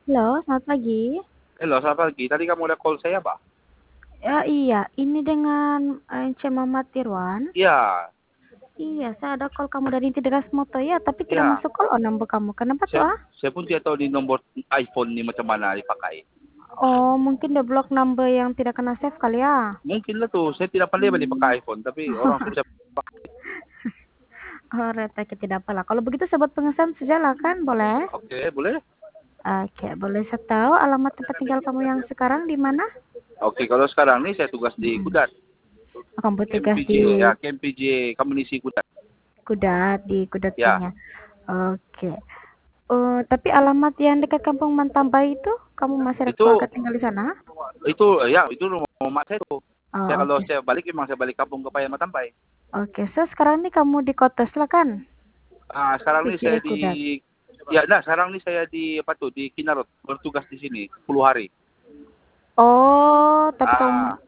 Halo, selamat pagi. Halo, selamat pagi. Tadi kamu udah call saya, Pak? Ya, iya, ini dengan Ence Mamat Irwan. Iya, Iya, saya ada call kamu dari Intideras Moto ya, tapi tidak iya. masuk call oh number kamu. Kenapa tuh Saya, ah? saya pun tidak tahu di nomor iPhone ini macam mana dipakai. Oh, mungkin dia block number yang tidak kena save kali ya. Mungkin lah tuh, saya tidak pandai banget Hmm. pakai iPhone, tapi orang susah pakai. Oh, retek tidak apa lah. Kalau begitu sebut pengesan sejalan kan, boleh? Oke, boleh? Oke, boleh saya tahu alamat tempat tinggal kamu yang sekarang di mana? Oke, kalau sekarang nih saya tugas di Hmm. Kudat. Kamu bertugas KMPJ, di ya, KMPJ, Komunisi Kudat. Kudat, di Kudat Ya, punya. Oke. Tapi alamat yang dekat Kampung Mantambai itu, kamu masih ada itu, keluarga tinggal di sana? itu rumah mak saya tuh. Saya Oh, kalau oke. saya balik, memang saya balik kampung ke Payan Matampai. Oke, so sekarang ini kamu di Kotes lah kan? Sekarang nih PCA saya Kudat. sekarang nih saya di, apa tuh, di Kinarot, bertugas di sini, 10 hari. Oh, tapi kamu Ah,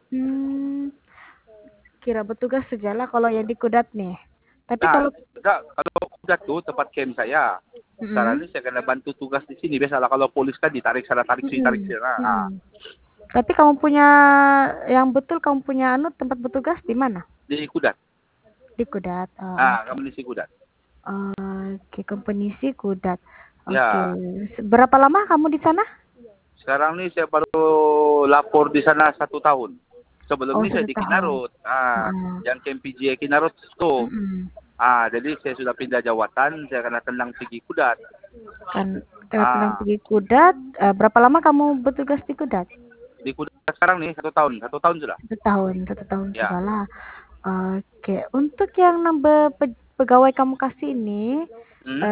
kira bertugas sajalah kalau yang di Kudat nih. Tapi Nah, kalau kalau udah tuh tempat camp saya. Sekarang mm, ini saya kena bantu tugas di sini. Biasalah kalau polis kan ditarik sana, tarik sini, tarik mm, sini. Nah, mm. Tapi kamu punya yang betul kamu punya tempat bertugas di mana? di Kudat. Di Kudat. Oh, oke. Kamu di Kudat. Oke, kompenisi Kudat. Oke. Ya, Berapa lama kamu di sana? sekarang ini saya baru lapor di sana 1 tahun. Sebelum Oh, ini saya satu di tahun. Kinarut. Heeh. Yang camp PJ Kinarut tuh. Mm-mm. Jadi saya sudah pindah jawatan. Saya kena tendang pergi Kudat. Kan karena tentang Ah, pergi Kudat, berapa lama kamu bertugas di Kudat? di Kudat sekarang nih 1 tahun. 1 tahun sudah. Satu tahun Ya. juga lah. Oke, untuk yang nambah pegawai kamu kasih ini, Hmm?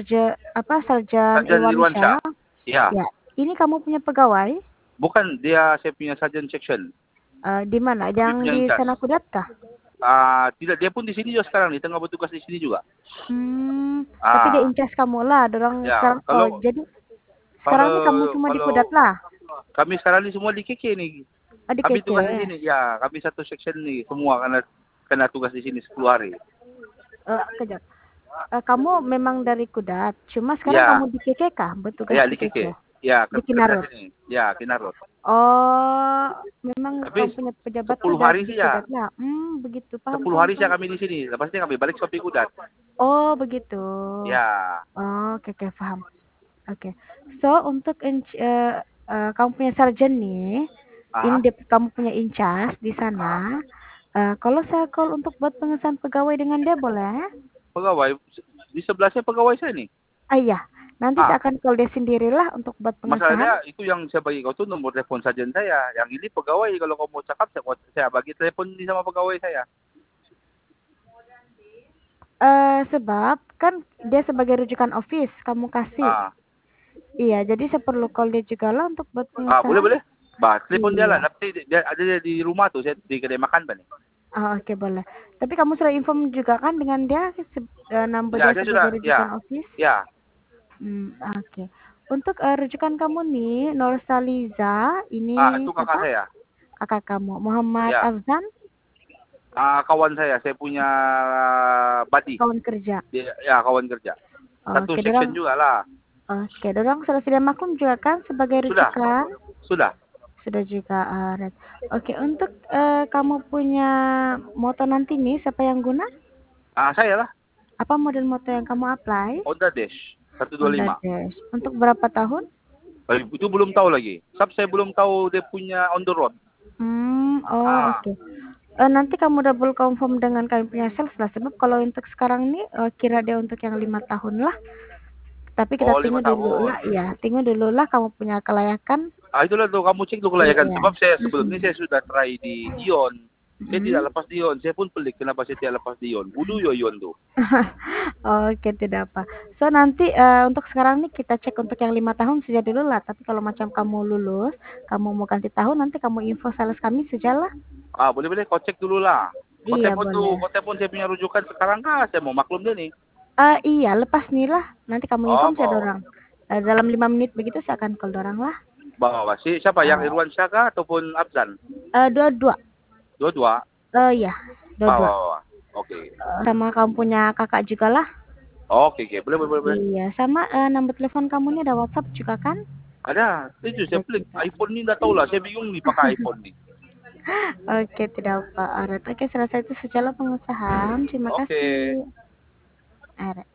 Sarjan Sarjan Irwansyah, Irwansyah. Ya. ya, ini kamu punya pegawai, Bukan, dia saya punya sarjan section. di mana? Dia Yang punya di incas. sana Kudat kah? Tidak, dia pun di sini juga sekarang nih, tengah bertugas di sini juga. Tapi dia Ah, incas kamu lah, dorang ya, sekarang, oh, kalau jadi sekarang kalau ini kamu cuma di kalau Kudat lah, kami sekarang ini semua di KK nih. di Kami KK. tugas di sini, ya, kami satu section nih semua karena kena tugas di sini 10 hari. Kejap. Kamu memang dari Kudat, cuma sekarang Ya, kamu di KK kah? Bertugas ya di di KK. KK? Ya, Di kerja Kinarut. sini. Ya, Kinarot. Oh, memang Tapi kamu punya pejabat 10 Kudat hari di sih ya. Kudat lah. Begitu. Paham, 10 paham, hari sih paham. kami di sini. Lepasnya kami balik Sopi Kudat. Oh, begitu. Ya. Oh, oke, oke, paham. Oke. So, untuk kamu punya sarjan nih, ini Ah, kamu punya incas di sana. Kalau saya call untuk buat pengesahan pegawai dengan dia boleh? pegawai di sebelahnya pegawai saya nih. Iya. Nanti saya Ah, akan call dia sendirilah untuk buat pengesahan. Masalahnya itu yang saya bagi kau tuh nomor telepon sajen saya. Yang ini pegawai, kalau kau mau cakap saya bagi telepon ini sama pegawai saya. Sebab kan dia sebagai rujukan office kamu kasih. Ah, Iya, jadi saya perlu call dia juga lah untuk buat Boleh pengesahan. boleh. Telepon dia Iya. lah. Tapi dia ada di rumah tuh, saya di kedai makan nih. Oh, oke boleh. Tapi kamu sudah inform juga kan dengan dia nambah Ya, dia saya sudah. sebagai Ya, rujukan office? ya. Oke. Untuk rujukan kamu nih, Nur Saliza, ini Itu kakak siapa? saya. Kakak kamu, Muhammad Ya. Afzan, Kawan saya punya buddy. kawan kerja. Ya, kawan kerja. Satu Oke, section dorang. juga lah. Oke, dorang sudah sedia maklum juga kan sebagai Sudah, rujukan? sudah. Sudah juga, Red. Oke, untuk kamu punya moto nanti nih, siapa yang guna? Saya lah. Apa model moto yang kamu apply? Honda Dash Honda 125. Dash. Untuk berapa tahun? Itu belum tahu lagi. Saya belum tahu dia punya on the road. Oh Ah, oke. Nanti kamu double confirm dengan kami punya sales lah, sebab kalau untuk sekarang nih kira dia untuk yang 5 tahun lah. Tapi kita oh, lima tunggu dulu tahun. lah, ya. Tunggu dulu lah kamu punya kelayakan. Itulah tuh kamu cek dulu lah ya kan. Iya. Sebab saya sebelum ini Mm-mm. saya sudah try di Ion. Saya tidak Mm-mm. lepas di Ion. Saya pun pelik kenapa saya tidak lepas di Ion. Budu yo Ion tuh. Oke, tidak apa. So nanti untuk sekarang nih kita cek untuk yang 5 tahun saja dulu lah. Tapi kalau macam kamu lulus, kamu mau ganti tahun, nanti kamu info sales kami sajalah. Boleh boleh kau cek dulu lah. Kau Iya telepon tuh, boleh. kau telepon saya punya rujukan sekarang kah? Saya mau maklum dia nih. Iya lepas nih lah. Nanti kamu Oh, inform saya bawa. dorang. Dalam 5 menit begitu saya akan call dorang lah. Bawa si siapa yang Eh, Irwan Syaka ataupun Abzan? Dua-dua. Dua-dua. Iya, Bawa, dua-dua. bawa. Oke. Sama kamu punya kakak juga lah. Oke, oke. Boleh, boleh, boleh. Boleh. Iya, sama nomor telepon kamu ini ada WhatsApp juga kan? Ada, itu saya Ada pelik. juga. iPhone ini nggak tahu lah, saya bingung nih pakai iPhone nih. Oke, tidak apa. Alright. Oke, selesai itu sejalan pengusahaan. Terima Oke. kasih. Alright.